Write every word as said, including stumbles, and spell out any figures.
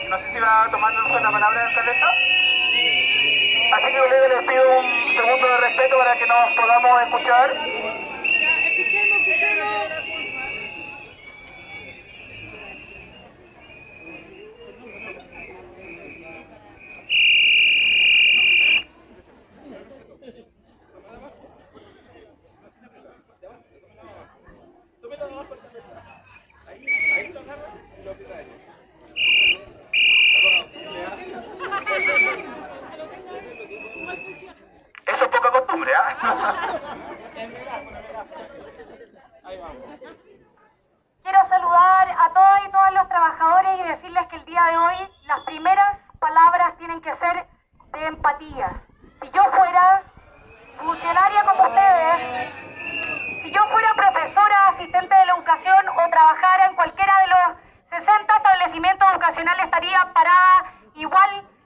No sé si va tomando la palabra el alcaldesa. Así que colega, les pido un segundo de respeto para que nos podamos escuchar. Ya, escuchemos, escuchemos. Eso es poca costumbre, ¿ah? Quiero saludar a todas y todos los trabajadores y decirles que el día de hoy las primeras palabras tienen que ser de empatía. Si yo fuera funcionaria como ustedes, si yo fuera profesora, asistente de la educación o trabajara en cualquiera de los sesenta establecimientos educacionales, estaría parada igual